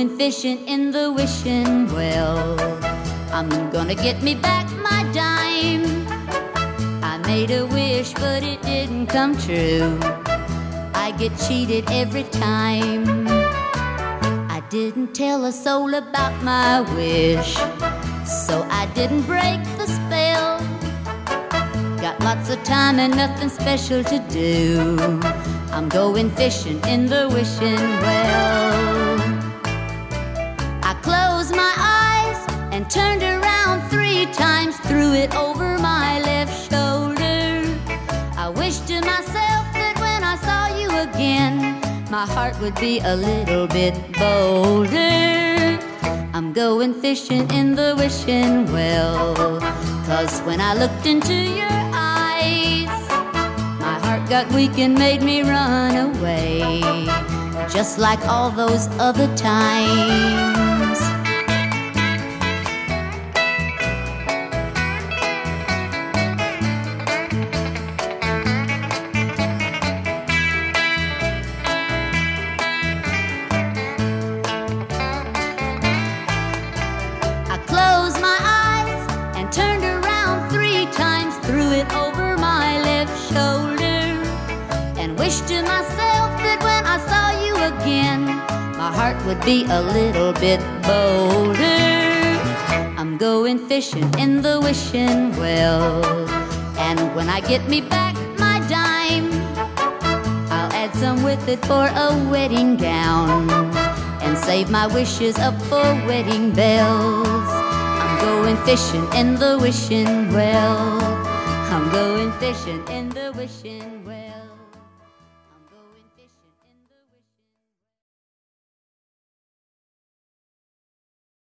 going fishing in the wishing well. I'm gonna get me back my dime. I made a wish, but it didn't come true. I get cheated every time. I didn't tell a soul about my wish, so I didn't break the spell. Got lots of time and nothing special to do. I'm going fishing in the wishing well. I closed my eyes and turned around 3 times, threw it over my left shoulder. I wished to myself that when I saw you again, my heart would be a little bit bolder. I'm going fishing in the wishing well, 'cause when I looked into your eyes, my heart got weak and made me run away, just like all those other times. I closed my eyes and turned around 3 times, threw it over my left shoulder, and wished to myself that when I saw you again, my heart would be a little bit bolder. I'm going fishing in the wishing well, and when I get me back my dime, I'll add some with it for a wedding gown, and save my wishes up for wedding bells. I'm going fishing in the wishing well. I'm going fishing in the wishing well.